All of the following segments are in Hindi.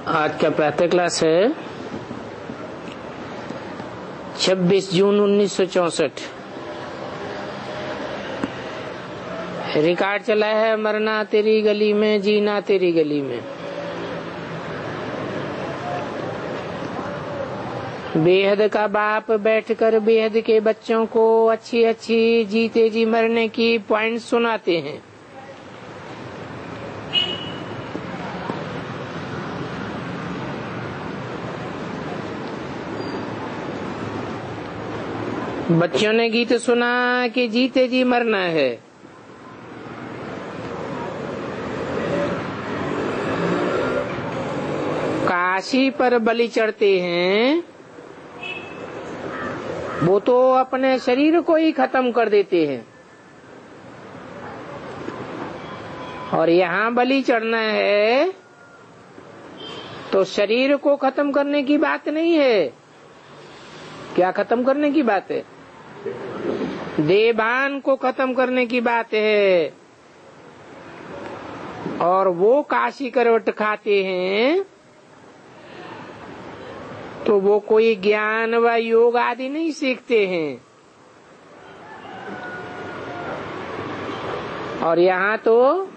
आज का प्रातः क्लास है 26 जून 1964। रिकॉर्ड चला है मरना तेरी गली में, जीना तेरी गली में। बेहद का बाप बैठकर बेहद के बच्चों को अच्छी अच्छी जीते जी मरने की पॉइंट सुनाते हैं। बच्चों ने गीत सुना कि जीते जी मरना है। काशी पर बलि चढ़ते हैं, वो तो अपने शरीर को ही खत्म कर देते हैं, और यहाँ बलि चढ़ना है तो शरीर को खत्म करने की बात नहीं है। क्या खत्म करने की बात है? देवान को खत्म करने की बात है। और वो काशी करवट खाते हैं तो वो कोई ज्ञान व योग आदि नहीं सीखते हैं। और यहाँ तो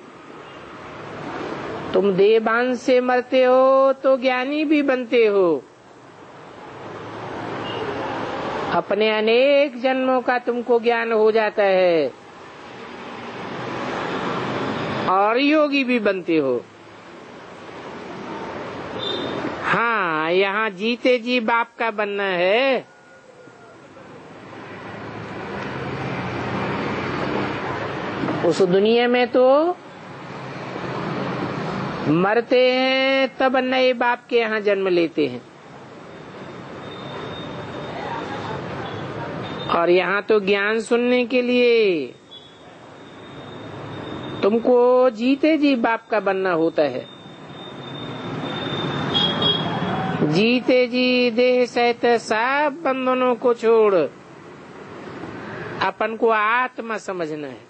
तुम देवान से मरते हो तो ज्ञानी भी बनते हो। अपने अनेक जन्मों का तुमको ज्ञान हो जाता है और योगी भी बनते हो। हाँ, यहाँ जीते जी बाप का बनना है। उस दुनिया में तो मरते हैं तब नए बाप के यहाँ जन्म लेते हैं, और यहाँ तो ज्ञान सुनने के लिए तुमको जीते जी बाप का बनना होता है। जीते जी देह सहित सब बंधनों को छोड़ अपन को आत्मा समझना है।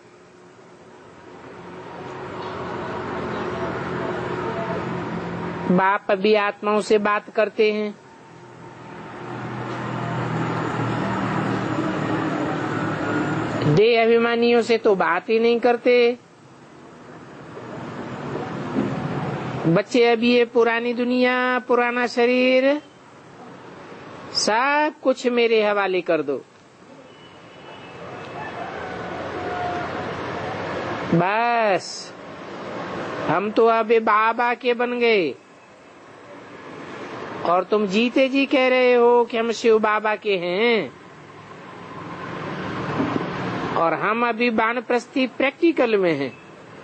बाप भी आत्माओं से बात करते हैं। देह अभिमानियों से तो बात ही नहीं करते। बच्चे अभी ये पुरानी दुनिया, पुराना शरीर, सब कुछ मेरे हवाले कर दो, बस हम तो अब बाबा के बन गए। और तुम जीते जी कह रहे हो कि हम शिव बाबा के हैं, और हम अभी वानप्रस्थी प्रैक्टिकल में हैं।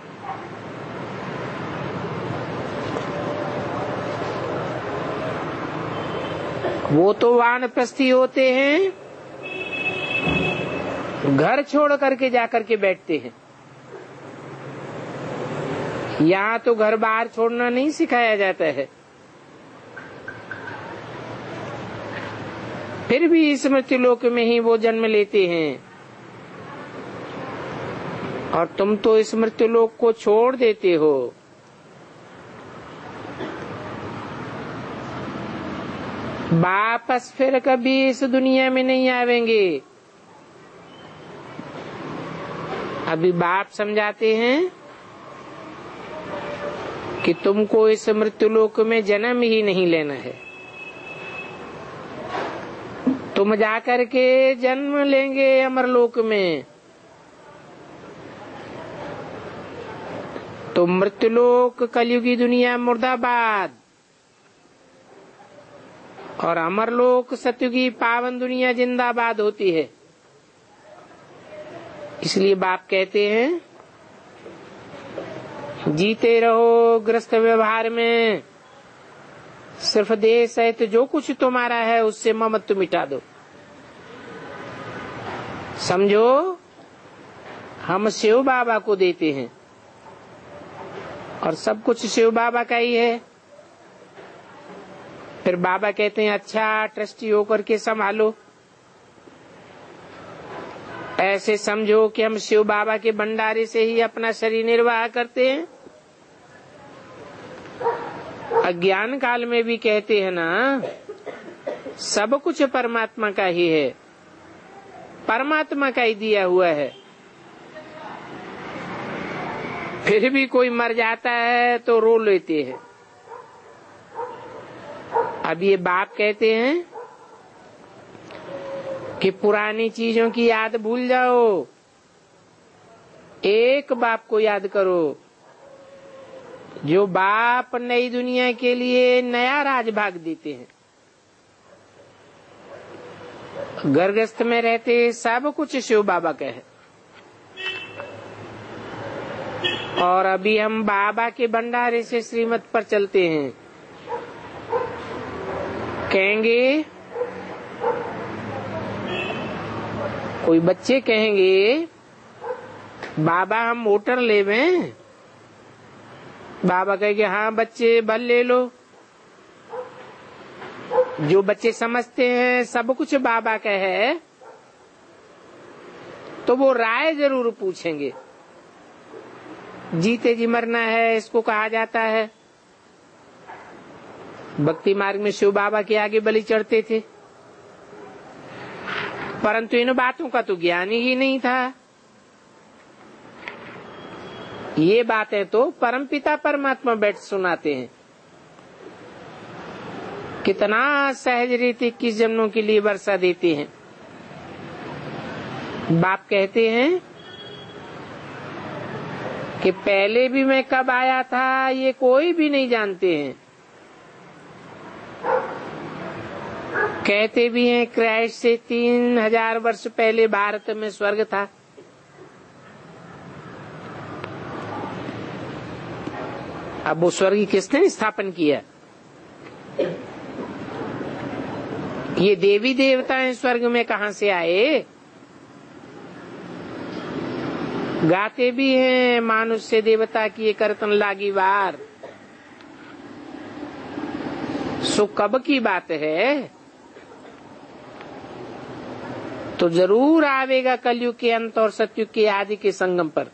वो तो वानप्रस्थी होते हैं, घर छोड़ करके जाकर के बैठते हैं। यहाँ तो घर बाहर छोड़ना नहीं सिखाया जाता है। फिर भी स्मृति लोक में ही वो जन्म लेते हैं, और तुम तो स्मृति लोक को छोड़ देते हो। वापस फिर कभी इस दुनिया में नहीं आवेंगे। अभी बाप समझाते हैं कि तुमको इस मृत्यु लोक में जन्म ही नहीं लेना है। तुम जाकर के जन्म लेंगे अमरलोक में, तो मृत्युलोक कलयुगी दुनिया मुर्दाबाद, और अमरलोक सतयुगी पावन दुनिया जिंदाबाद होती है। इसलिए बाप कहते हैं जीते रहो ग्रस्त व्यवहार में, सिर्फ देह सहित जो कुछ तुम्हारा है उससे ममत्व मिटा दो। समझो हम शिव बाबा को देते हैं, और सब कुछ शिव बाबा का ही है। फिर बाबा कहते हैं अच्छा ट्रस्टी होकर के संभालो। ऐसे समझो कि हम शिव बाबा के भंडारे से ही अपना शरीर निर्वाह करते हैं। अज्ञान काल में भी कहते हैं ना, सब कुछ परमात्मा का ही है, परमात्मा का ही दिया हुआ है। फिर भी कोई मर जाता है तो रो लेते हैं। अब ये बाप कहते हैं कि पुरानी चीजों की याद भूल जाओ, एक बाप को याद करो, जो बाप नई दुनिया के लिए नया राजभाग देते हैं। गर्भस्थ में रहते सब कुछ शिव बाबा का है, और अभी हम बाबा के भंडारे से श्रीमत पर चलते हैं। कहेंगे, कोई बच्चे कहेंगे बाबा हम मोटर लेवें, बाबा कहेंगे हाँ बच्चे भल ले लो। जो बच्चे समझते हैं सब कुछ बाबा का है, तो वो राय जरूर पूछेंगे। जीते जी मरना है इसको कहा जाता है। भक्ति मार्ग में शिव बाबा के आगे बलि चढ़ते थे, परंतु इन बातों का तो ज्ञान ही नहीं था। ये बातें तो परमपिता परमात्मा बैठ सुनाते हैं। कितना सहज रीति 21 जन्मों के लिए वर्षा देते हैं। बाप कहते हैं कि पहले भी मैं कब आया था ये कोई भी नहीं जानते हैं। कहते भी हैं क्राइस्ट से 3000 वर्ष पहले भारत में स्वर्ग था। अब वो स्वर्ग किसने स्थापन किया? ये देवी देवताएं स्वर्ग में कहां से आए? गाते भी हैं मानुष से देवता की करतन लागी वार। सो कब की बात है? तो जरूर आवेगा कलयुग के अंत और सतयुग के आदि के संगम पर।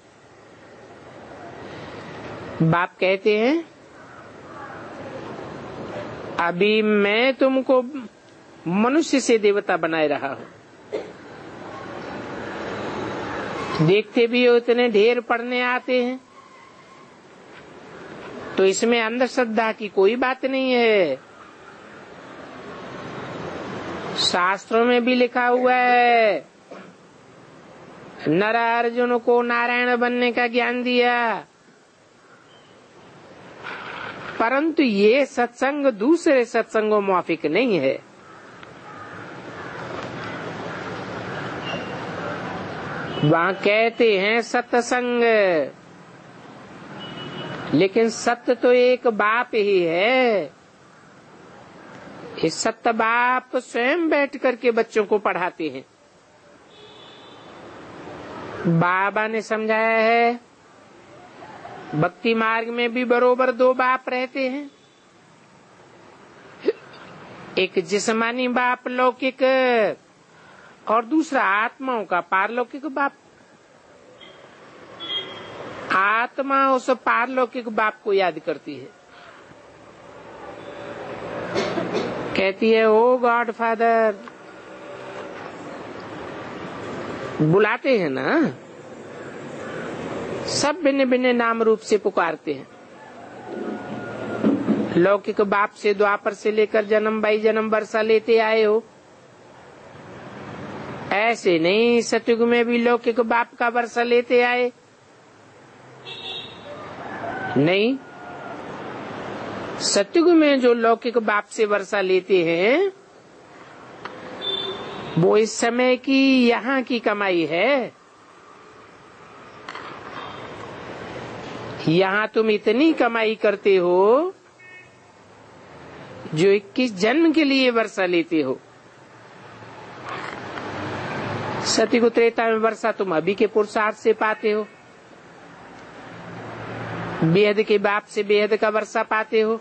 बाप कहते हैं अभी मैं तुमको मनुष्य से देवता बनाए रहा हूं। देखते भी हो इतने ढेर पढ़ने आते हैं, तो इसमें अंधश्रद्धा की कोई बात नहीं है। शास्त्रों में भी लिखा हुआ है, नर अर्जुन को नारायण बनने का ज्ञान दिया, परंतु ये सत्संग दूसरे सत्संगों मुआफिक नहीं है। वहां कहते हैं सत्संग, लेकिन सत्य तो एक बाप ही है। इस सत्य बाप स्वयं बैठ करके बच्चों को पढ़ाते हैं। बाबा ने समझाया है भक्ति मार्ग में भी बरोबर 2 बाप रहते हैं। एक जिस्मानी बाप लौकिक, और दूसरा आत्माओं का पारलौकिक बाप। आत्मा उस पारलौकिक बाप को याद करती है, कहती है ओ गॉड फादर। बुलाते हैं ना, सब भिन्न भिन्न नाम रूप से पुकारते हैं। लौकिक बाप से द्वापर से लेकर जन्म बाई जन्म वर्षा लेते आए हो, ऐसे नहीं सतयुग में भी लौकिक बाप का वर्षा लेते आए नहीं। सतयुग में जो लौकिक बाप से वर्षा लेते हैं वो इस समय की यहाँ की कमाई है। यहाँ तुम इतनी कमाई करते हो जो 21 जन्म के लिए वर्षा लेते हो। सतयुग त्रेता में वर्षा तुम अभी के पुरुषार्थ से पाते हो, बेहद के बाप से बेहद का वर्षा पाते हो।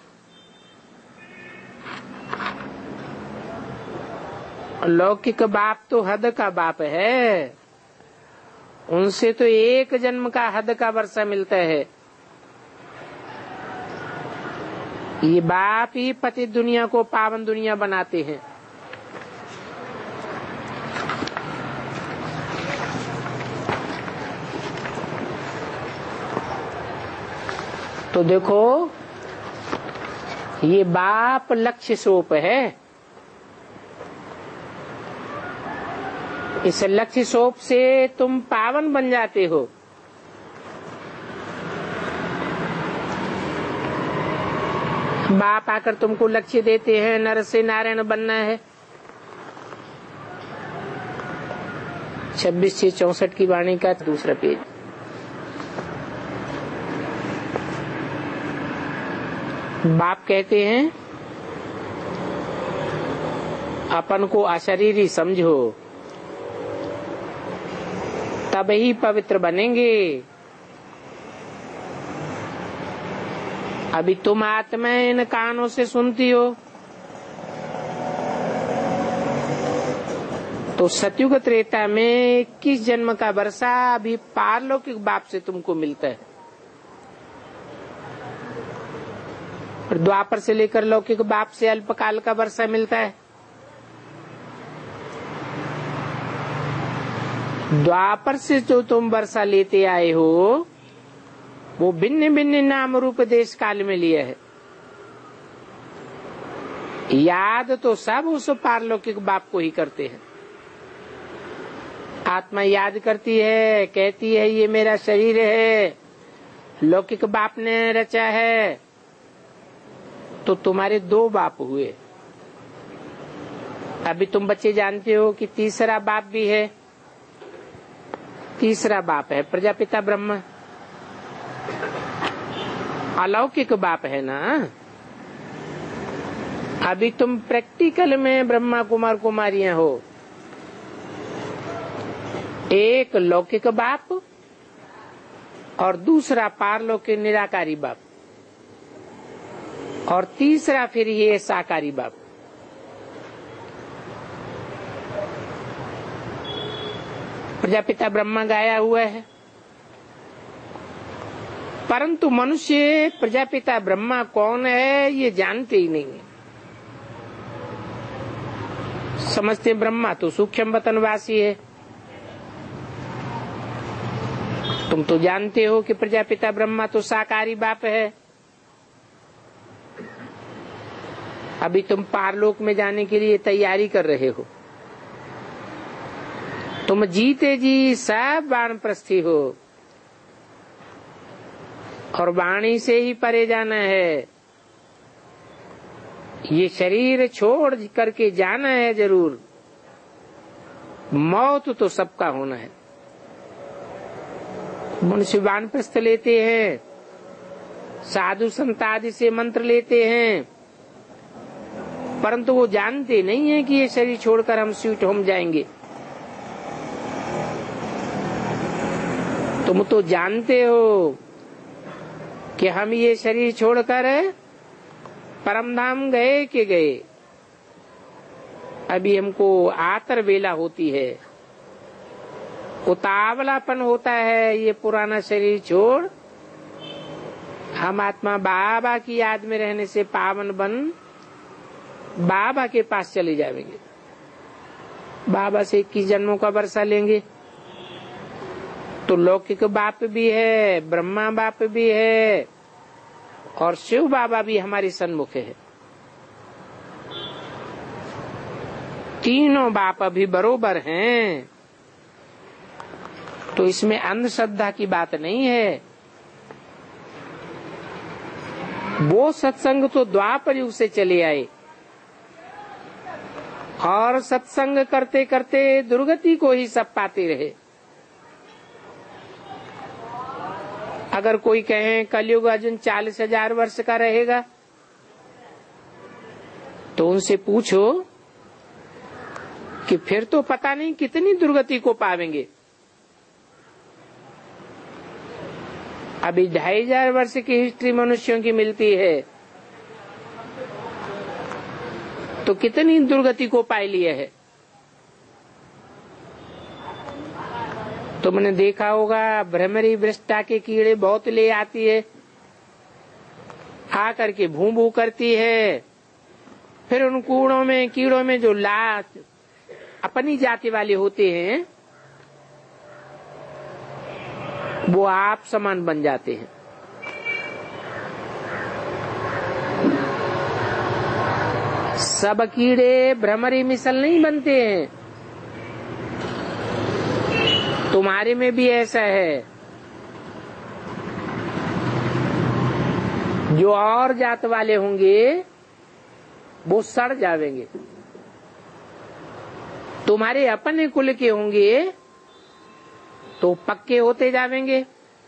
लौकिक बाप तो हद का बाप है, उनसे तो 1 जन्म का हद का वर्षा मिलता है। ये बाप ही पतित दुनिया को पावन दुनिया बनाते हैं। तो देखो, ये बाप लक्ष्य सोप है। इस लक्ष्य सोप से तुम पावन बन जाते हो। बाप आकर तुमको लक्ष्य देते हैं, नर से नारायण बनना है। 26 से 64 की वाणी का दूसरा पेज। बाप कहते हैं अपन को अशरीरी समझो, तब ही पवित्र बनेंगे। अभी तुम आत्मा इन कानों से सुनती हो, तो सतयुग त्रेता में 21 जन्म का वर्षा अभी पारलौकिक बाप से तुमको मिलता है, और द्वापर से लेकर लौकिक बाप से अल्पकाल का वर्षा मिलता है। द्वापर से जो तुम वर्षा लेते आए हो वो भिन्न भिन्न नाम रूप देश काल में लिया है। याद तो सब उस पारलौकिक बाप को ही करते हैं। आत्मा याद करती है, कहती है ये मेरा शरीर है, लौकिक बाप ने रचा है। तो तुम्हारे 2 बाप हुए। अभी तुम बच्चे जानते हो कि तीसरा बाप भी है। तीसरा बाप है प्रजापिता ब्रह्मा, अलौकिक बाप है ना। अभी तुम प्रैक्टिकल में ब्रह्मा कुमार कुमारियां हो। एक लौकिक बाप और दूसरा पारलौकिक निराकारी बाप, और तीसरा फिर ये साकारी बाप। प्रजापिता ब्रह्मा गाया हुआ है, परंतु मनुष्य प्रजापिता ब्रह्मा कौन है ये जानते ही नहीं है। समझते ब्रह्मा तो सूक्ष्म वतनवासी है। तुम तो जानते हो कि प्रजापिता ब्रह्मा तो साकारी बाप है। अभी तुम पारलोक में जाने के लिए तैयारी कर रहे हो। तुम जीते जी सब वानप्रस्थी हो, और वाणी से ही परे जाना है। ये शरीर छोड़ करके जाना है जरूर। मौत तो सबका होना है। मनुष्य वानप्रस्थ लेते हैं, साधु संत आदि से मंत्र लेते हैं, परंतु वो जानते नहीं है कि ये शरीर छोड़कर हम स्वीट होम जाएंगे। तुम तो जानते हो कि हम ये शरीर छोड़कर परमधाम गए कि गए। अभी हमको आतर बेला होती है, उतावलापन होता है ये पुराना शरीर छोड़ हम आत्मा बाबा की याद में रहने से पावन बन बाबा के पास चले जाएंगे। बाबा से 21 जन्मों का वर्षा लेंगे। तो लौकिक बाप भी है, ब्रह्मा बाप भी है, और शिव बाबा भी हमारे सन्मुख है। तीनों बाप अभी बरोबर हैं। तो इसमें अंधश्रद्धा की बात नहीं है। वो सत्संग तो द्वापर युग से चले आए, और सत्संग करते करते दुर्गति को ही सब पाते रहे। अगर कोई कहे कलयुग अर्जुन 40,000 वर्ष का रहेगा, तो उनसे पूछो कि फिर तो पता नहीं कितनी दुर्गति को पावेंगे। अभी 2,500 वर्ष की हिस्ट्री मनुष्यों की मिलती है, तो कितनी दुर्गति को पा लिया है। तुमने देखा होगा भ्रमरी वृष्टा के कीड़े बहुत ले आती है। आकर के भू भू करती है। फिर उन कीड़ों में जो अपनी जाति वाले होते हैं वो आप समान बन जाते हैं। सब कीड़े भ्रमरी मिसल नहीं बनते हैं। तुम्हारे में भी ऐसा है। जो और जात वाले होंगे वो सड़ जावेंगे। तुम्हारे अपने कुल के होंगे तो पक्के होते जावेंगे।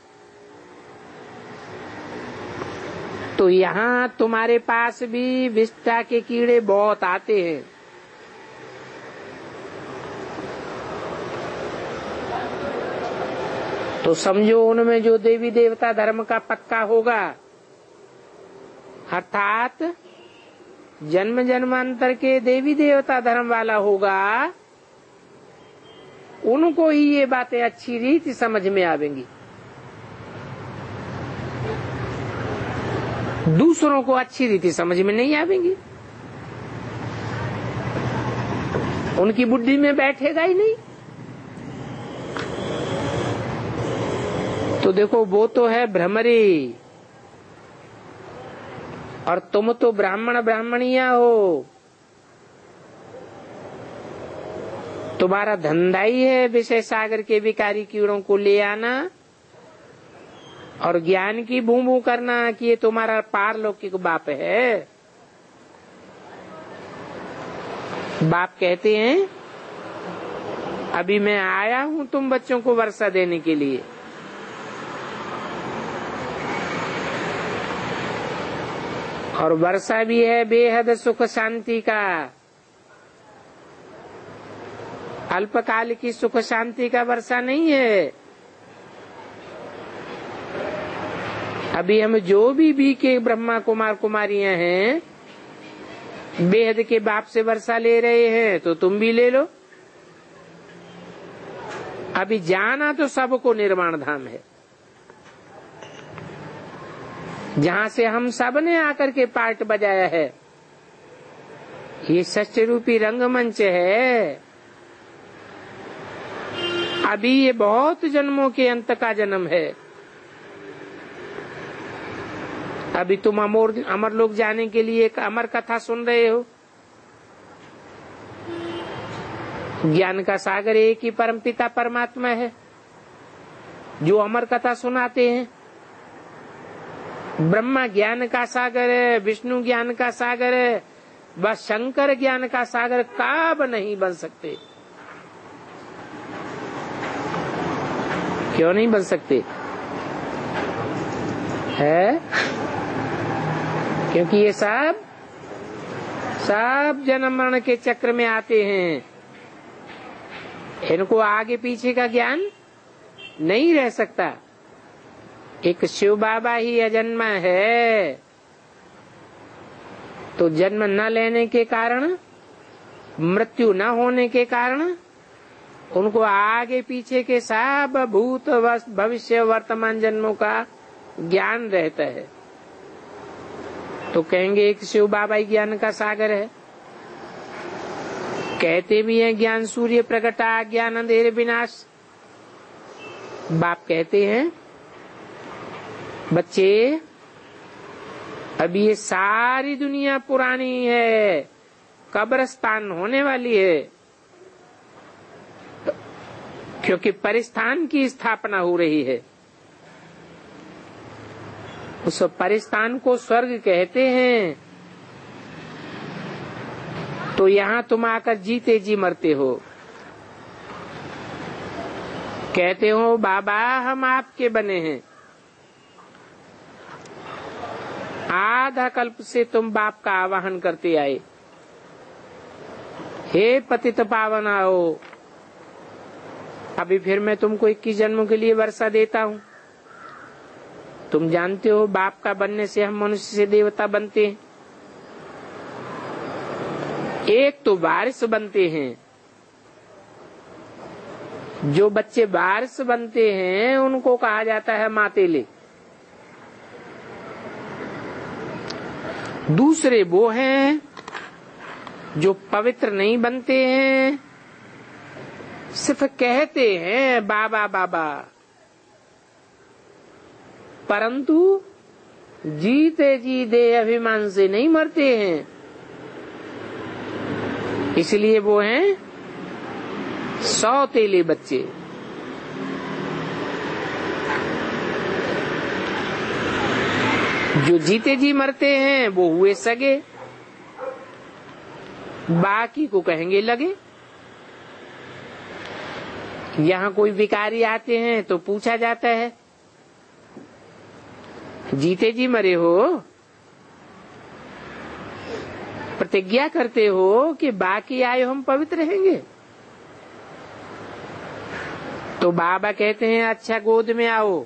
तो यहाँ तुम्हारे पास भी विष्ठा के कीड़े बहुत आते हैं। तो समझो उनमें जो देवी देवता धर्म का पक्का होगा, अर्थात जन्म जन्मांतर के देवी देवता धर्म वाला होगा, उनको ही ये बातें अच्छी रीति समझ में आवेंगी। दूसरों को अच्छी रीति समझ में नहीं आवेंगी। उनकी बुद्धि में बैठेगा ही नहीं। तो देखो वो तो है भ्रमरी, और तुम तो ब्राह्मण ब्राह्मणिया हो। तुम्हारा धंधा ही है विषय सागर के विकारी कीड़ों को ले आना और ज्ञान की बूं बूं करना कि ये तुम्हारा पारलौकिक बाप है। बाप कहते हैं अभी मैं आया हूं तुम बच्चों को वर्षा देने के लिए। और वर्षा भी है बेहद सुख शांति का, अल्पकाल की सुख शांति का वर्षा नहीं है। अभी हम जो भी के ब्रह्मा कुमार कुमारियां हैं बेहद के बाप से वर्षा ले रहे हैं, तो तुम भी ले लो। अभी जाना तो सबको निर्वाण धाम है, जहाँ से हम सब ने आकर के पार्ट बजाया है। ये सच्चे रूपी रंगमंच है। अभी ये बहुत जन्मों के अंत का जन्म है। अभी तुम अमर लोग जाने के लिए एक अमर कथा सुन रहे हो। ज्ञान का सागर एक ही परमपिता परमात्मा है जो अमर कथा सुनाते हैं। ब्रह्मा ज्ञान का सागर है, विष्णु ज्ञान का सागर है, बस शंकर ज्ञान का सागर कब नहीं बन सकते। क्यों नहीं बन सकते है? क्योंकि ये सब जन्म मरण के चक्र में आते हैं। इनको आगे पीछे का ज्ञान नहीं रह सकता। एक शिव बाबा ही अजन्मा है, तो जन्म न लेने के कारण, मृत्यु न होने के कारण उनको आगे पीछे के सब भूत भविष्य वर्तमान जन्मों का ज्ञान रहता है। तो कहेंगे एक शिव बाबा ही ज्ञान का सागर है। कहते भी हैं ज्ञान सूर्य प्रकटा ज्ञान अंधेर विनाश। बाप कहते हैं बच्चे अभी ये सारी दुनिया पुरानी है, कब्रिस्तान होने वाली है, क्योंकि परिस्थान की स्थापना हो रही है। उस परिस्थान को स्वर्ग कहते हैं। तो यहाँ तुम आकर जीते जी मरते हो। कहते हो बाबा हम आपके बने हैं। आधा कल्प से तुम बाप का आवाहन करते आए, हे पतित पावन आओ। अभी फिर मैं तुमको 21 जन्मों के लिए वर्षा देता हूँ। तुम जानते हो बाप का बनने से हम मनुष्य से देवता बनते हैं। एक तो वारिस बनते हैं। जो बच्चे वारिस बनते हैं उनको कहा जाता है मातेले। दूसरे वो हैं जो पवित्र नहीं बनते हैं, सिर्फ कहते हैं बाबा बाबा, परंतु जीते जी देह अभिमान से नहीं मरते हैं। इसलिए वो हैं सौतेले बच्चे। जो जीते जी मरते हैं वो हुए सगे, बाकी को कहेंगे लगे। यहाँ कोई भिखारी आते हैं तो पूछा जाता है, जीते जी मरे हो? प्रतिज्ञा करते हो कि बाकी आए हम पवित्र रहेंगे? तो बाबा कहते हैं अच्छा गोद में आओ,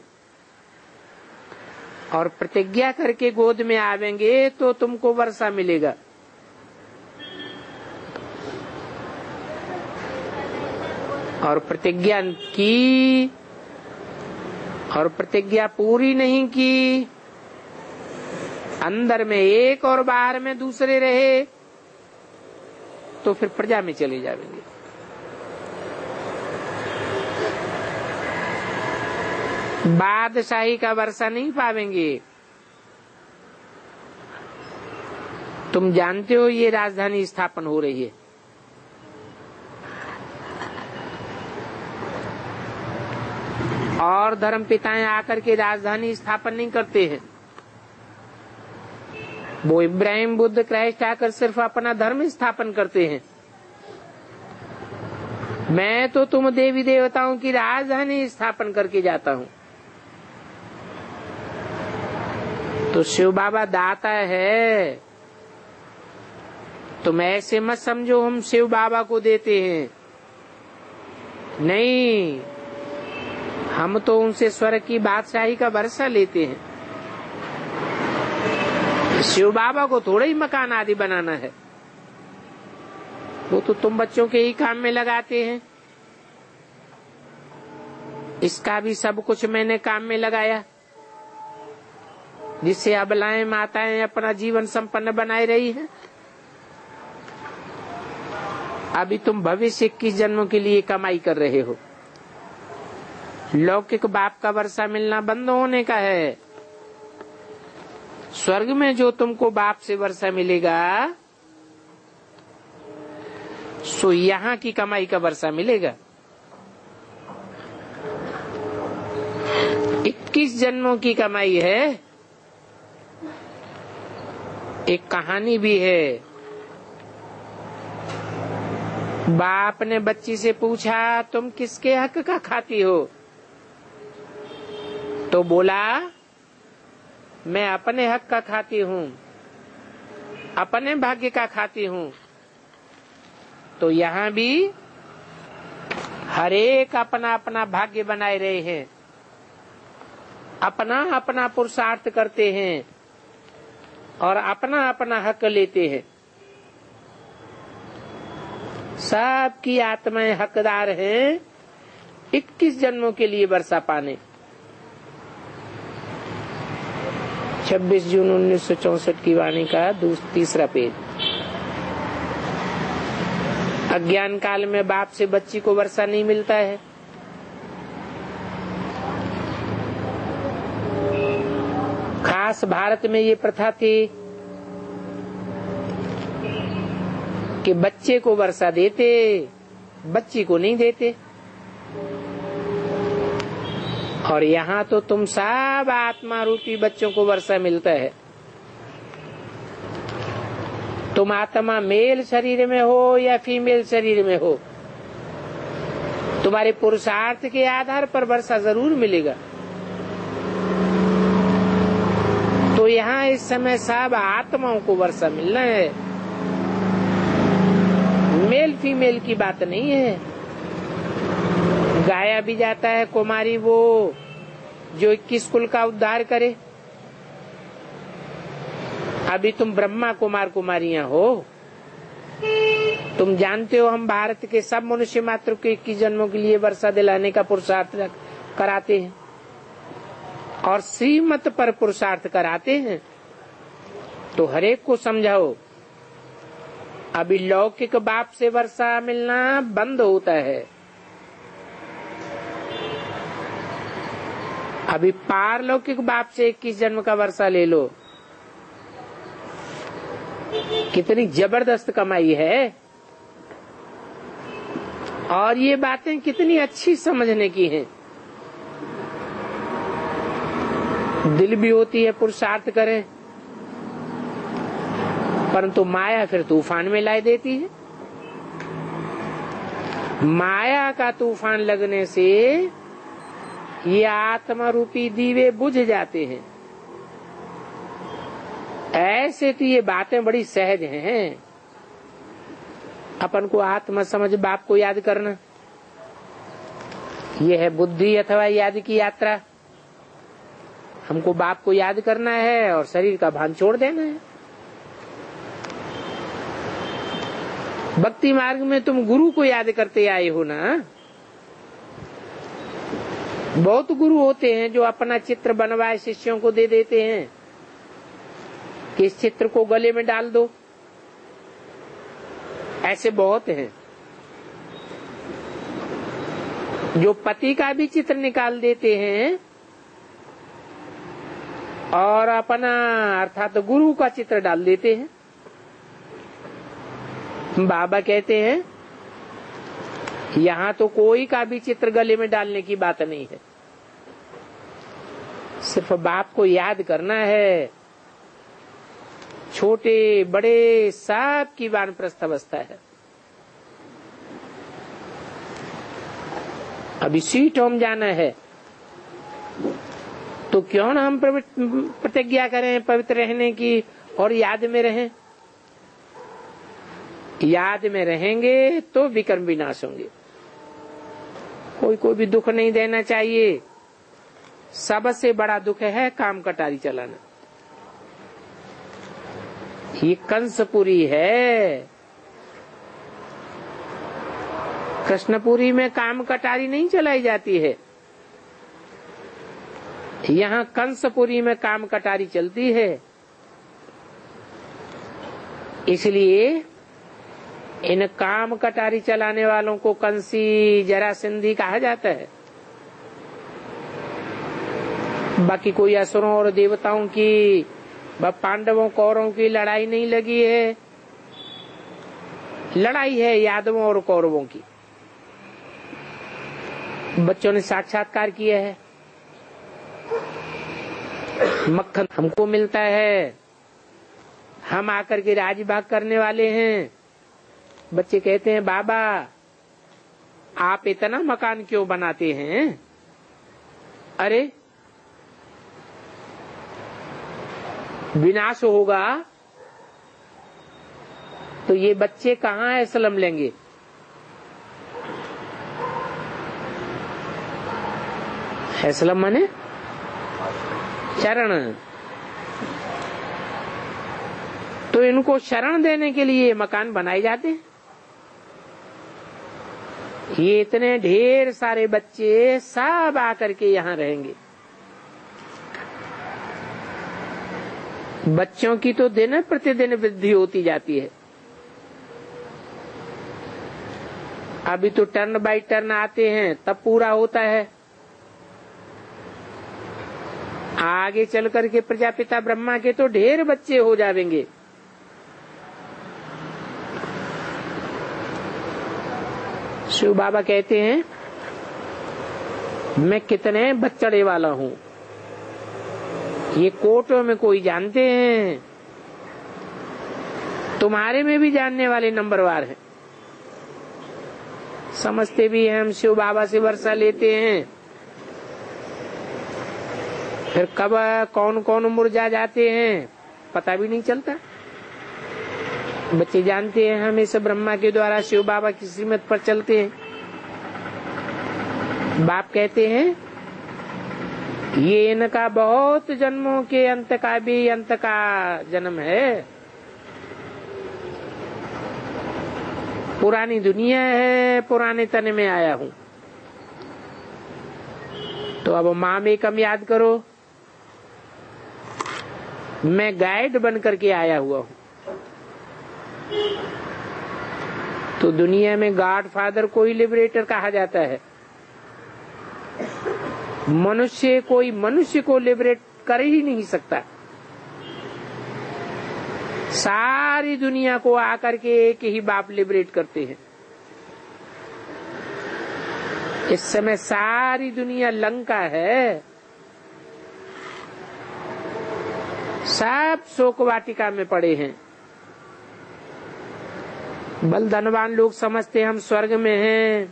और प्रतिज्ञा करके गोद में आवेंगे तो तुमको वर्षा मिलेगा। और प्रतिज्ञा की और प्रतिज्ञा पूरी नहीं की, अंदर में एक और बाहर में दूसरे रहे, तो फिर प्रजा में चले जाएंगे। बादशाही का वर्षा नहीं पावेंगे। तुम जानते हो ये राजधानी स्थापन हो रही है, और धर्म पिताएं आकर के राजधानी स्थापन नहीं करते हैं। वो इब्राहिम बुद्ध क्राइस्ट आकर सिर्फ अपना धर्म स्थापन करते हैं। मैं तो तुम देवी देवताओं की राजधानी स्थापन करके जाता हूँ। तो शिव बाबा दाता है, तुम ऐसे मत समझो हम शिव बाबा को देते हैं। नहीं, हम तो उनसे स्वर्ग की बादशाही का वर्षा लेते हैं। शिव बाबा को थोड़ा ही मकान आदि बनाना है, वो तो तुम बच्चों के ही काम में लगाते हैं। इसका भी सब कुछ मैंने काम में लगाया, जिससे अबलाएं माताएं अपना जीवन संपन्न बनाए रही हैं। अभी तुम भविष्य 21 जन्मों के लिए कमाई कर रहे हो। लौकिक बाप का वर्षा मिलना बंद होने का है। स्वर्ग में जो तुमको बाप से वर्षा मिलेगा, सो यहाँ की कमाई का वर्षा मिलेगा। 21 जन्मों की कमाई है। एक कहानी भी है। बाप ने बच्ची से पूछा, तुम किसके हक का खाती हो? तो बोला, मैं अपने हक का खाती हूँ, अपने भाग्य का खाती हूँ। तो यहाँ भी हर एक अपना अपना भाग्य बनाए रहे हैं, अपना अपना पुरुषार्थ करते हैं और अपना अपना हक लेते हैं। सबकी आत्माएं हकदार हैं 21 जन्मों के लिए वर्षा पाने। 26 जून 1964 की वाणी का तीसरा पेज। अज्ञान काल में बाप से बच्ची को वर्षा नहीं मिलता है। खास भारत में ये प्रथा थी कि बच्चे को वर्षा देते, बच्ची को नहीं देते। और यहाँ तो तुम सब आत्मा रूपी बच्चों को वर्षा मिलता है। तुम आत्मा मेल शरीर में हो या फीमेल शरीर में हो, तुम्हारे पुरुषार्थ के आधार पर वर्षा जरूर मिलेगा। तो यहाँ इस समय सब आत्माओं को वर्षा मिलना है, मेल फीमेल की बात नहीं है। गाया भी जाता है कुमारी वो जो 21 कुल का उद्धार करे। अभी तुम ब्रह्मा कुमार कुमारियां हो। तुम जानते हो हम भारत के सब मनुष्य मात्र को 21 जन्मों के लिए वर्षा दिलाने का पुरुषार्थ कराते हैं और श्रीमत पर पुरुषार्थ कराते हैं। तो हरेक को समझाओ। अभी लौकिक बाप से वर्षा मिलना बंद होता है, अभी पारलौकिक बाप से 21 जन्म का वर्षा ले लो। कितनी जबरदस्त कमाई है, और ये बातें कितनी अच्छी समझने की हैं। दिल भी होती है पुरुषार्थ करें, परंतु माया फिर तूफान में ला देती है। माया का तूफान लगने से ये आत्मा रूपी दीवे बुझ जाते हैं। ऐसे तो ये बातें बड़ी सहज हैं। अपन को आत्मा समझ बाप को याद करना, ये है बुद्धि अथवा याद की यात्रा। हमको बाप को याद करना है और शरीर का भान छोड़ देना है। भक्ति मार्ग में तुम गुरु को याद करते आए हो ना। बहुत गुरु होते हैं जो अपना चित्र बनवाए शिष्यों को दे देते हैं कि इस चित्र को गले में डाल दो। ऐसे बहुत हैं जो पति का भी चित्र निकाल देते हैं और अपना अर्थात गुरु का चित्र डाल देते हैं। बाबा कहते हैं यहाँ तो कोई का भी चित्र गले में डालने की बात नहीं है, सिर्फ बाप को याद करना है। छोटे बड़े सब की वानप्रस्थ अवस्था है। अभी स्वीट होम जाना है तो क्यों ना हम प्रतिज्ञा करें पवित्र रहने की और याद में रहें। याद में रहेंगे तो विकर्म विनाश होंगे। कोई भी दुख नहीं देना चाहिए। सबसे बड़ा दुख है काम कटारी चलाना। ये कंसपुरी है। कृष्णपुरी में काम कटारी नहीं चलाई जाती है, यहाँ कंसपुरी में काम कटारी चलती है। इसलिए इन काम कटारी चलाने वालों को कंसी जरासंधी कहा जाता है। बाकी कोई असुरों और देवताओं की पांडवों कौरवों की लड़ाई नहीं लगी है। लड़ाई है यादवों और कौरवों की। बच्चों ने साक्षात्कार किया है। मक्खन हमको मिलता है, हम आकर के राजभाग करने वाले हैं। बच्चे कहते हैं बाबा आप इतना मकान क्यों बनाते हैं? अरे विनाश होगा तो ये बच्चे कहाँ असलम लेंगे? असलम माने शरण। तो इनको शरण देने के लिए मकान बनाए जाते हैं। ये इतने ढेर सारे बच्चे सब आकर के यहाँ रहेंगे। बच्चों की तो दिन प्रतिदिन वृद्धि होती जाती है। अभी तो टर्न बाय टर्न आते हैं तब पूरा होता है। आगे चल करके प्रजापिता ब्रह्मा के तो ढेर बच्चे हो जाएंगे। शिव बाबा कहते हैं मैं कितने बच्चड़े वाला हूँ, ये कोटों में कोई जानते हैं, तुम्हारे में भी जानने वाले नंबरवार हैं। समझते भी हैं हम शिव बाबा से वर्षा लेते हैं, फिर कब कौन कौन मुरझा जाते हैं पता भी नहीं चलता। बच्चे जानते हैं हम इस ब्रह्मा के द्वारा शिव बाबा की श्रीमत पर चलते हैं। बाप कहते हैं ये इनका बहुत जन्मों के अंत का भी अंत का जन्म है। पुरानी दुनिया है, पुराने तन में आया हूँ। तो अब माँ में कम याद करो। मैं गाइड बन करके आया हुआ हूं। तो दुनिया में गॉड फादर को ही लिबरेटर कहा जाता है। कोई मनुष्य को लिबरेट कर ही नहीं सकता। सारी दुनिया को आकर के एक ही बाप लिबरेट करते हैं। इस समय सारी दुनिया लंका है, सब शोक वाटिका में पड़े हैं। बल धनवान लोग समझते हैं हम स्वर्ग में हैं,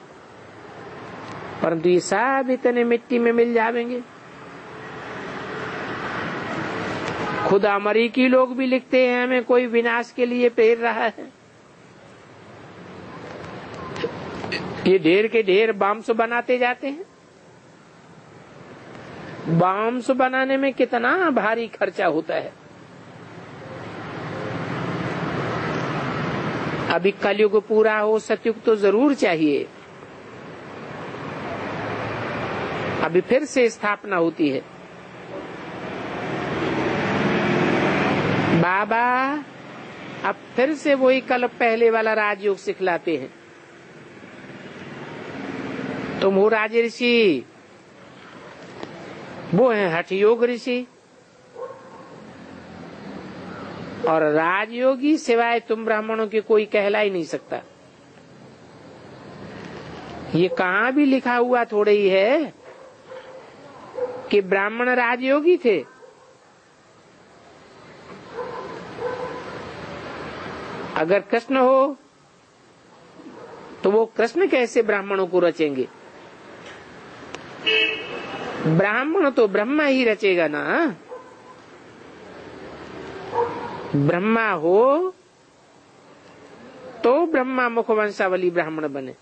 परंतु ये सब इतने मिट्टी में मिल जाएंगे। खुद अमरीकी लोग भी लिखते हैं हमें कोई विनाश के लिए प्रेर रहा है। ये ढेर के ढेर बॉम्ब्स बनाते जाते हैं। बॉम्ब्स बनाने में कितना भारी खर्चा होता है। अभी कलयुग पूरा हो, सतयुग तो जरूर चाहिए। अभी फिर से स्थापना होती है। बाबा अब फिर से वही कल पहले वाला राजयोग सिखलाते हैं। तुम हो राज ऋषि, वो है हठयोग ऋषि, और राजयोगी सिवाय तुम ब्राह्मणों के कोई कहला ही नहीं सकता। ये कहाँ भी लिखा हुआ थोड़े ही है कि ब्राह्मण राजयोगी थे। अगर कृष्ण हो तो वो कृष्ण कैसे ब्राह्मणों को रचेंगे? ब्राह्मण तो ब्रह्मा ही रचेगा ना। ब्रह्मा हो तो ब्रह्मा मुखवंशावली ब्राह्मण बने।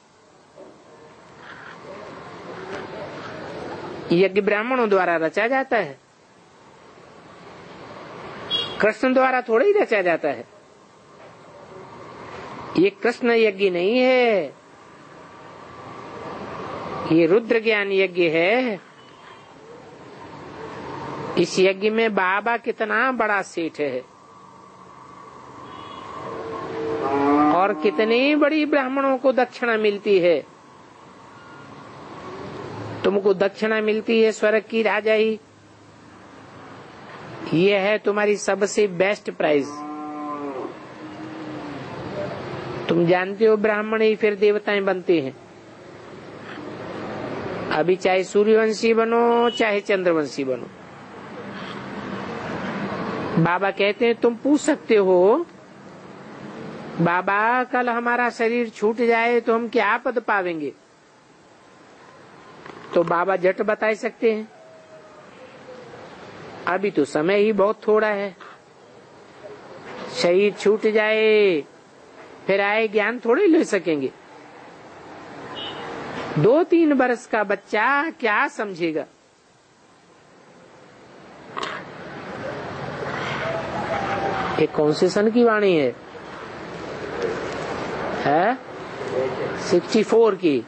यज्ञ ब्राह्मणों द्वारा रचा जाता है, कृष्ण द्वारा थोड़ा ही रचा जाता है। ये कृष्ण यज्ञ नहीं है, ये रुद्र ज्ञान यज्ञ है। इस यज्ञ में बाबा कितना बड़ा सेठ है और कितनी बड़ी ब्राह्मणों को दक्षिणा मिलती है। तुमको दक्षिणा मिलती है स्वर्ग की राजाई, ये है तुम्हारी सबसे बेस्ट प्राइज। तुम जानते हो ब्राह्मण ही फिर देवताएं बनते हैं। अभी चाहे सूर्यवंशी बनो चाहे चंद्रवंशी बनो, बाबा कहते हैं तुम पूछ सकते हो बाबा कल हमारा शरीर छूट जाए तो हम क्या पद पावेंगे? तो बाबा झट बता सकते हैं। अभी तो समय ही बहुत थोड़ा है। शरीर छूट जाए फिर आए ज्ञान थोड़े ले सकेंगे। 2-3 वर्ष का बच्चा क्या समझेगा? ये कौन से सन की वाणी है? 64 की।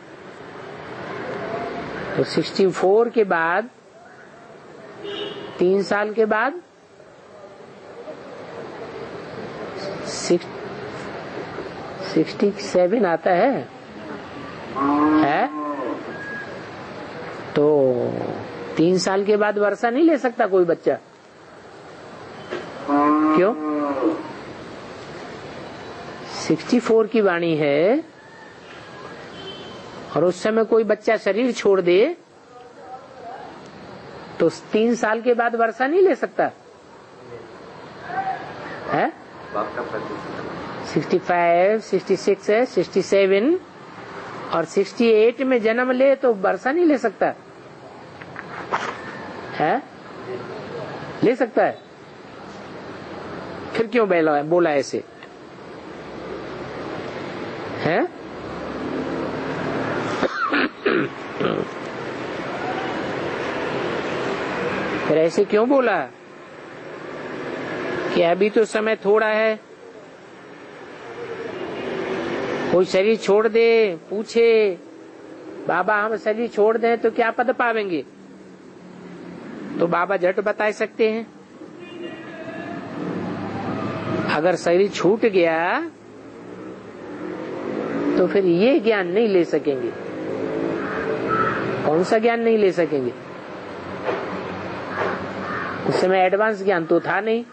तो 64 के बाद 3 साल के बाद 67 आता है? तो 3 साल के बाद वर्षा नहीं ले सकता कोई बच्चा। क्यों? 64 की वाणी है और उस समय कोई बच्चा शरीर छोड़ दे तो 3 साल के बाद वर्षा नहीं ले सकता है? 65, 66 है, 67 और 68 में जन्म ले तो वर्षा नहीं ले सकता है? ले सकता है। फिर क्यों बोला ऐसे है? फिर ऐसे क्यों बोला कि अभी तो समय थोड़ा है, कोई शरीर छोड़ दे, पूछे बाबा हम शरीर छोड़ दें तो क्या पद पावेंगे? तो बाबा झट बता सकते हैं अगर शरीर छूट गया तो फिर ये ज्ञान नहीं ले सकेंगे। कौन सा ज्ञान नहीं ले सकेंगे? उस समय एडवांस ज्ञान तो था नहीं,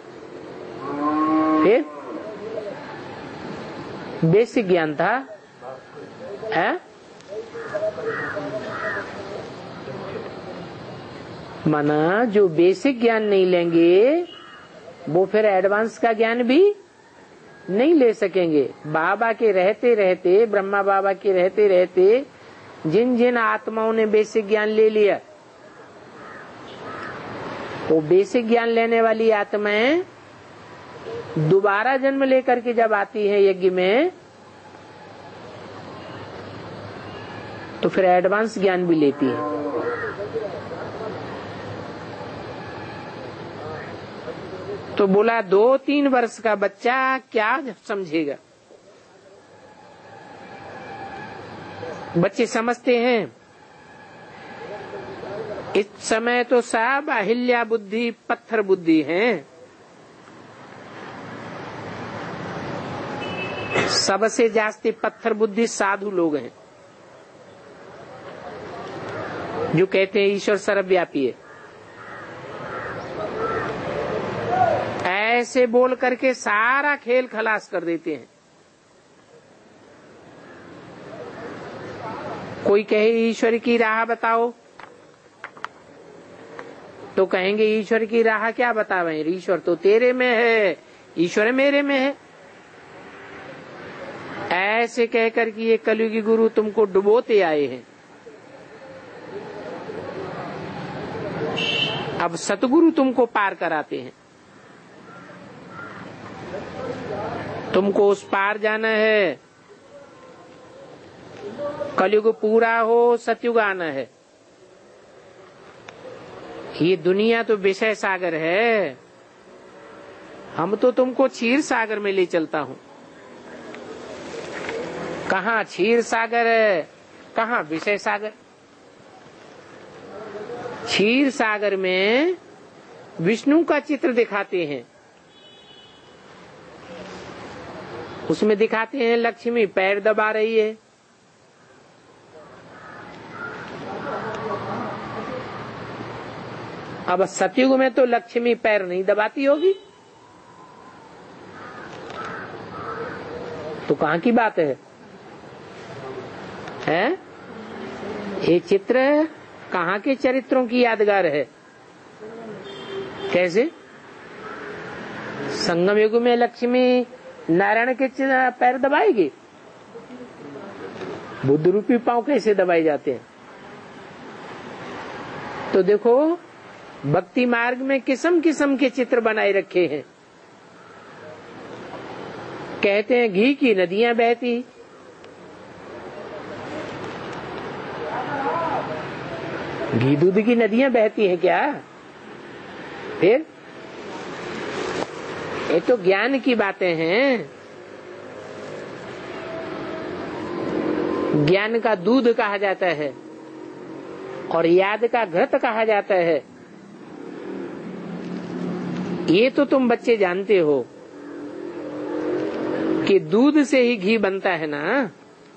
फिर बेसिक ज्ञान था। है? माना जो बेसिक ज्ञान नहीं लेंगे वो फिर एडवांस का ज्ञान भी नहीं ले सकेंगे। बाबा के रहते रहते, ब्रह्मा बाबा के रहते रहते जिन जिन आत्माओं ने बेसिक ज्ञान ले लिया, वो बेसिक ज्ञान लेने वाली आत्माएं दोबारा जन्म लेकर के जब आती है यज्ञ में, तो फिर एडवांस ज्ञान भी लेती है। तो बोला 2-3 वर्ष का बच्चा क्या समझेगा? बच्चे समझते हैं इस समय तो सब अहिल्या बुद्धि, पत्थर बुद्धि हैं। सबसे जास्ती पत्थर बुद्धि साधु लोग हैं जो कहते हैं ईश्वर सर्वव्यापी है। ऐसे बोल करके सारा खेल खलास कर देते हैं। कोई कहे ईश्वर की राह बताओ तो कहेंगे ईश्वर की राह क्या बतावें, ईश्वर तो तेरे में है, ईश्वर मेरे में है। ऐसे कहकर कि ये कलयुगी गुरु तुमको डुबोते आए हैं। अब सतगुरु तुमको पार कराते हैं। तुमको उस पार जाना है, कलयुग पूरा हो, सतयुग आना है। ये दुनिया तो विषय सागर है, हम तो तुमको क्षीर सागर में ले चलता हूँ। कहाँ क्षीर सागर है, कहाँ विषय सागर। क्षीर सागर में विष्णु का चित्र दिखाते हैं, उसमें दिखाते हैं लक्ष्मी पैर दबा रही है। अब सतयुग में तो लक्ष्मी पैर नहीं दबाती होगी, तो कहाँ की बात है? हैं? ये चित्र कहाँ के चरित्रों की यादगार है? कैसे? संगम युग में लक्ष्मी नारायण के पैर दबाएगी? बुद्ध रूपी पांव कैसे दबाए जाते हैं? तो देखो भक्ति मार्ग में किस्म किस्म के चित्र बनाए रखे हैं। कहते हैं घी की नदियां बहती, घी दूध की नदियां बहती हैं क्या? फिर ये तो ज्ञान की बातें हैं। ज्ञान का दूध कहा जाता है और याद का घृत कहा जाता है। ये तो तुम बच्चे जानते हो कि दूध से ही घी बनता है ना।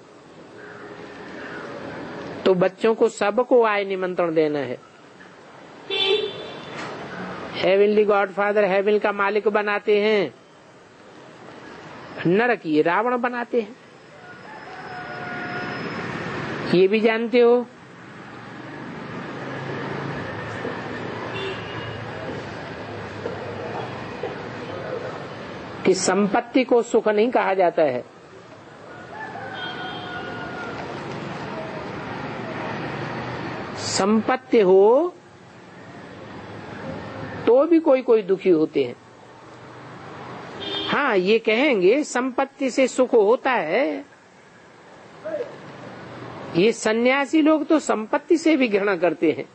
तो बच्चों को सबको आए निमंत्रण देना है। हेवनली गॉडफादर हेवन का मालिक बनाते हैं, नरक ये रावण बनाते हैं। ये भी जानते हो कि संपत्ति को सुख नहीं कहा जाता है। संपत्ति हो तो भी कोई कोई दुखी होते हैं। हाँ, ये कहेंगे संपत्ति से सुख होता है। ये सन्यासी लोग तो संपत्ति से भी घृणा करते हैं।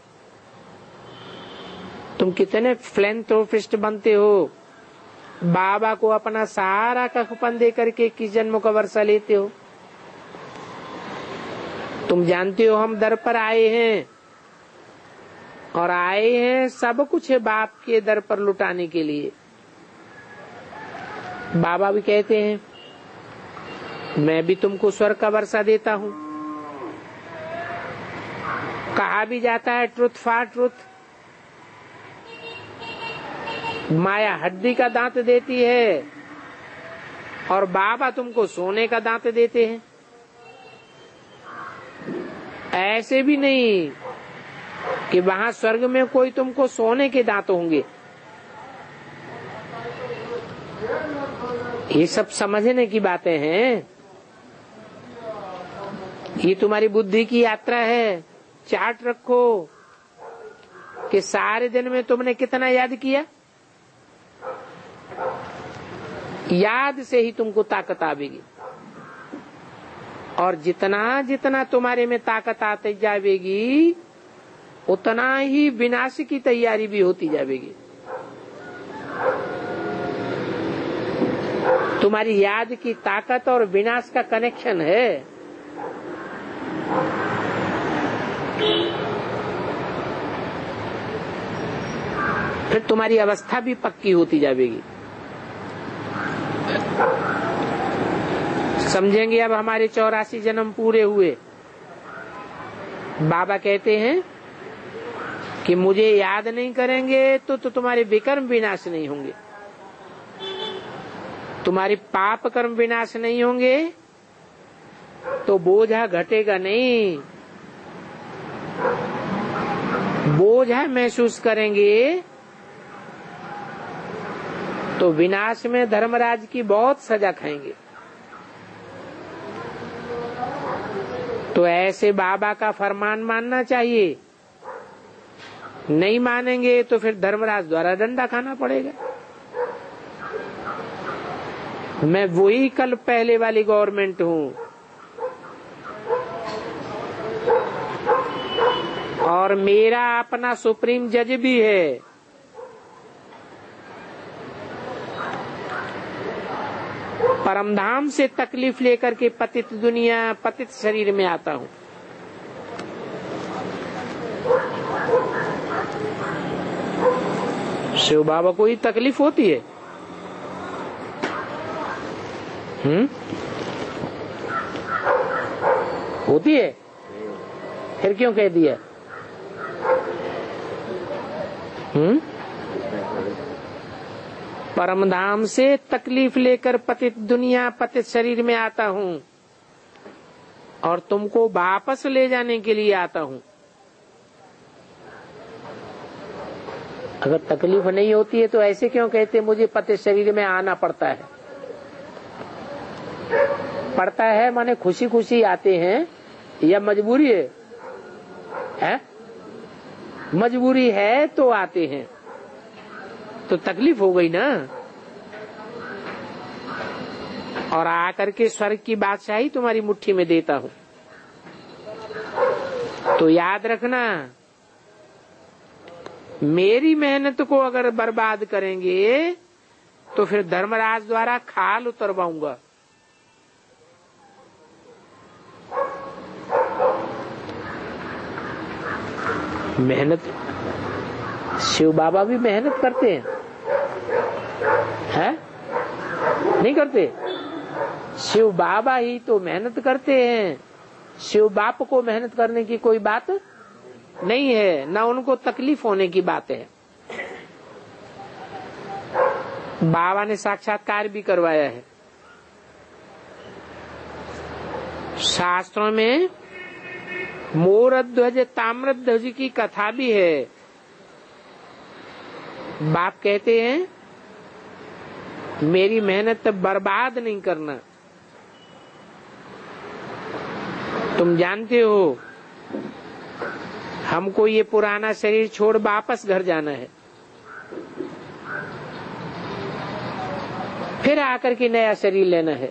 तुम कितने फिलैंथ्रोपिस्ट बनते हो, बाबा को अपना सारा कखपन दे करके किस जन्म का वर्षा लेते हो। तुम जानते हो हम दर पर आए हैं और आए हैं सब कुछ है बाप के दर पर लुटाने के लिए। बाबा भी कहते हैं मैं भी तुमको स्वर्ग का वर्षा देता हूँ। कहा भी जाता है ट्रुथ फॉर ट्रुथ, माया हड्डी का दांत देती है और बाबा तुमको सोने का दांत देते हैं। ऐसे भी नहीं कि वहां स्वर्ग में कोई तुमको सोने के दांत होंगे। ये सब समझने की बातें हैं। ये तुम्हारी बुद्धि की यात्रा है। चार्ट रखो कि सारे दिन में तुमने कितना याद किया। याद से ही तुमको ताकत आवेगी और जितना जितना तुम्हारे में ताकत आती जाएगी उतना ही विनाश की तैयारी भी होती जाएगी। तुम्हारी याद की ताकत और विनाश का कनेक्शन है। फिर तुम्हारी अवस्था भी पक्की होती जाएगी। समझेंगे अब हमारे 84 जन्म पूरे हुए। बाबा कहते हैं कि मुझे याद नहीं करेंगे तो तुम्हारे विकर्म विनाश नहीं होंगे, तुम्हारे पाप कर्म विनाश नहीं होंगे तो बोझा घटेगा नहीं। बोझा महसूस करेंगे तो विनाश में धर्मराज की बहुत सजा खाएंगे। तो ऐसे बाबा का फरमान मानना चाहिए। नहीं मानेंगे तो फिर धर्मराज द्वारा डंडा खाना पड़ेगा। मैं वही कल पहले वाली गवर्नमेंट हूँ और मेरा अपना सुप्रीम जज भी है। परमधाम से तकलीफ लेकर के पतित दुनिया पतित शरीर में आता हूँ। शिव बाबा को ही तकलीफ होती है। होती है, फिर क्यों कह दिया? परमधाम से तकलीफ लेकर पतित दुनिया पतित शरीर में आता हूँ और तुमको वापस ले जाने के लिए आता हूँ। अगर तकलीफ नहीं होती है तो ऐसे क्यों कहते मुझे पतित शरीर में आना पड़ता है? पड़ता है माने खुशी खुशी आते हैं या मजबूरी है? मजबूरी है तो आते हैं, तो तकलीफ हो गई ना। और आकर के स्वर्ग की बादशाही तुम्हारी मुट्ठी में देता हूँ। तो याद रखना, मेरी मेहनत को अगर बर्बाद करेंगे तो फिर धर्मराज द्वारा खाल उतरवाऊंगा। मेहनत, शिव बाबा भी मेहनत करते हैं? नहीं करते? शिव बाबा ही तो मेहनत करते हैं। शिव बाप को मेहनत करने की कोई बात नहीं है, ना उनको तकलीफ होने की बात है। बाबा ने साक्षात्कार भी करवाया है। शास्त्रों में मोरध्वज ताम्रध्वज की कथा भी है। बाप कहते हैं मेरी मेहनत बर्बाद नहीं करना। तुम जानते हो हमको ये पुराना शरीर छोड़ वापस घर जाना है, फिर आकर के नया शरीर लेना है।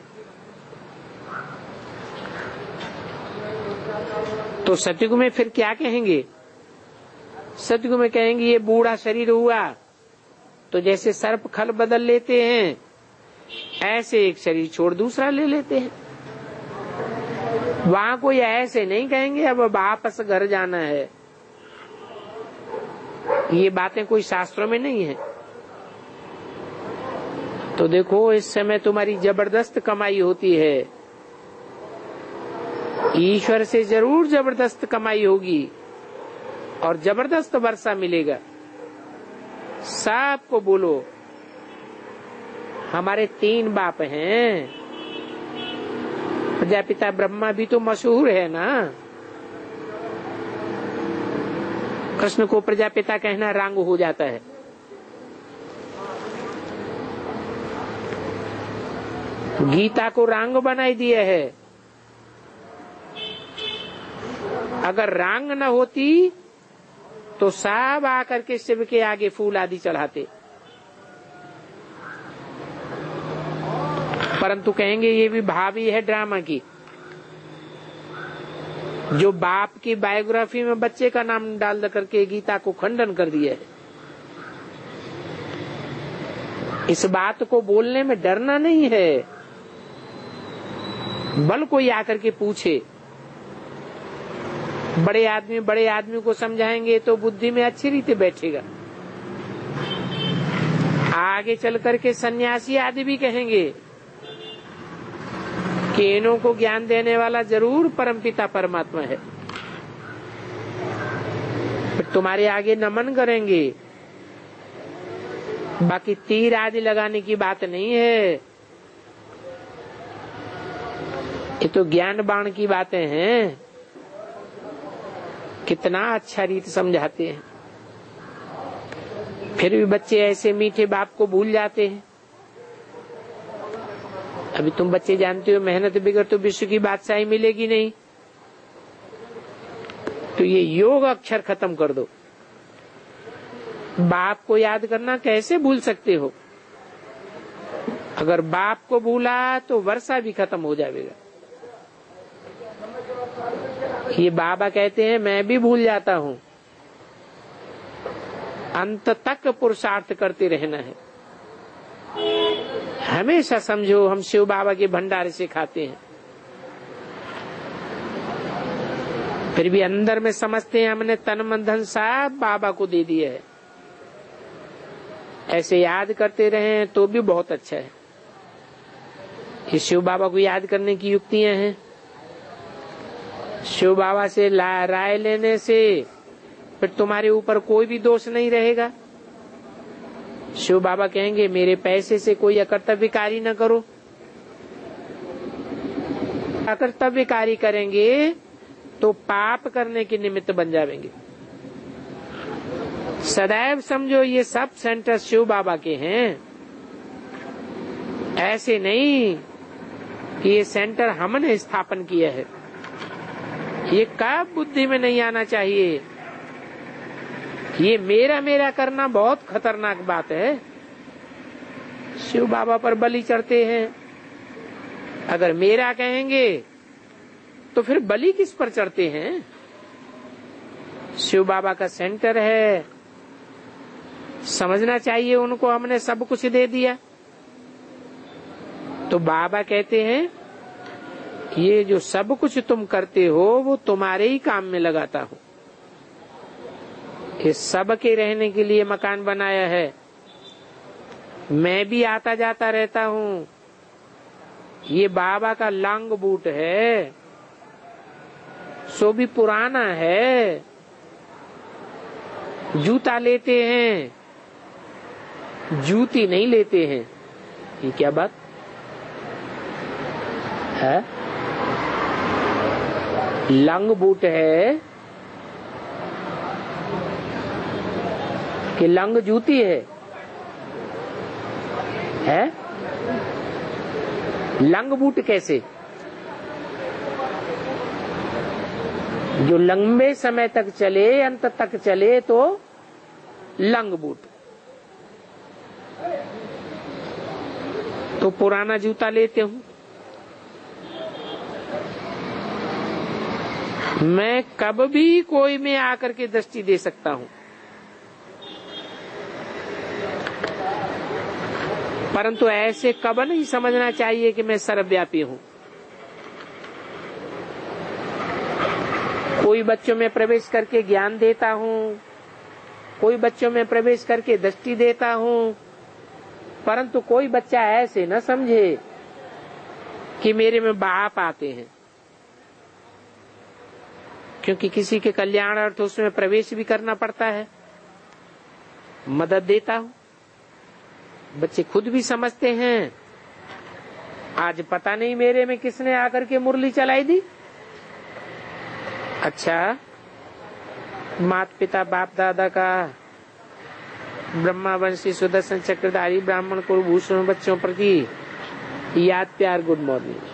तो सतयुग में फिर क्या कहेंगे? सतयुग में कहेंगे ये बूढ़ा शरीर हुआ तो जैसे सर्प खल बदल लेते हैं ऐसे एक शरीर छोड़ दूसरा ले लेते हैं। वहां कोई ऐसे नहीं कहेंगे अब वापस घर जाना है। ये बातें कोई शास्त्रों में नहीं है। तो देखो इस समय तुम्हारी जबरदस्त कमाई होती है, ईश्वर से जरूर जबरदस्त कमाई होगी और जबरदस्त वर्षा मिलेगा। सबको बोलो हमारे 3 बाप हैं, प्रजापिता ब्रह्मा भी तो मशहूर है ना। कृष्ण को प्रजापिता कहना रांग हो जाता है। गीता को रांग बनाई दिया है। अगर रांग न होती तो सब आकर के शिव के आगे फूल आदि चढ़ाते, परंतु कहेंगे ये भी भावी है ड्रामा की। जो बाप की बायोग्राफी में बच्चे का नाम डाल करके गीता को खंडन कर दिया है। इस बात को बोलने में डरना नहीं है। बल कोई आकर के पूछे, बड़े आदमी को समझाएंगे तो बुद्धि में अच्छी रीति बैठेगा। आगे चल करके सन्यासी आदि भी कहेंगे कि इन्हों को ज्ञान देने वाला जरूर परमपिता परमात्मा है, फिर तुम्हारे आगे नमन करेंगे। बाकी तीर आदि लगाने की बात नहीं है, ये तो ज्ञान बाण की बातें हैं। कितना अच्छा रीत समझाते हैं, फिर भी बच्चे ऐसे मीठे बाप को भूल जाते हैं। अभी तुम बच्चे जानते हो मेहनत बिगड़ तो विश्व की बादशाही मिलेगी नहीं, तो ये योग अक्षर खत्म कर दो। बाप को याद करना कैसे भूल सकते हो? अगर बाप को भूला तो वर्षा भी खत्म हो जाएगा। ये बाबा कहते हैं मैं भी भूल जाता हूँ, अंत तक पुरुषार्थ करते रहना है। हमेशा समझो हम शिव बाबा के भंडारे से खाते हैं, फिर भी अंदर में समझते हैं हमने तन मन धन सब बाबा को दे दिया है। ऐसे याद करते रहे तो भी बहुत अच्छा है। ये शिव बाबा को याद करने की युक्तियां हैं। शिव बाबा से राय लेने से फिर तुम्हारे ऊपर कोई भी दोष नहीं रहेगा। शिव बाबा कहेंगे मेरे पैसे से कोई अकर्तव्य कार्य न करो। अकर्तव्य कार्य करेंगे तो पाप करने के निमित्त बन जाएंगे। सदैव समझो ये सब सेंटर शिव बाबा के हैं, ऐसे नहीं कि ये सेंटर हमने स्थापन किया है। ये कब बुद्धि में नहीं आना चाहिए। ये मेरा मेरा करना बहुत खतरनाक बात है। शिव बाबा पर बलि चढ़ते हैं, अगर मेरा कहेंगे तो फिर बलि किस पर चढ़ते हैं? शिव बाबा का सेंटर है, समझना चाहिए उनको हमने सब कुछ दे दिया। तो बाबा कहते हैं ये जो सब कुछ तुम करते हो वो तुम्हारे ही काम में लगाता हूँ। ये सब के रहने के लिए मकान बनाया है, मैं भी आता जाता रहता हूँ। ये बाबा का लंग बूट है, सो भी पुराना है। जूता लेते हैं, जूती नहीं लेते हैं। ये क्या बात है? लंग बूट है कि लंग जूती है? लंग बूट कैसे? जो लंबे समय तक चले, अंत तक चले तो लंग बूट। तो पुराना जूता लेते हूँ मैं, कब भी कोई में आकर के दृष्टि दे सकता हूँ, परंतु ऐसे कब नहीं समझना चाहिए कि मैं सर्वव्यापी हूँ। कोई बच्चों में प्रवेश करके ज्ञान देता हूँ, कोई बच्चों में प्रवेश करके दृष्टि देता हूँ, परंतु कोई बच्चा ऐसे न समझे कि मेरे में बाप आते हैं, क्योंकि किसी के कल्याण अर्थ उसमें प्रवेश भी करना पड़ता है। मदद देता हूं, बच्चे खुद भी समझते हैं। आज पता नहीं मेरे में किसने आकर के मुरली चलाई दी। अच्छा, माता पिता बाप दादा का ब्रह्मा वंशी सुदर्शन चक्रधारी ब्राह्मण कुलभूषण बच्चों प्रति याद प्यार गुड मॉर्निंग।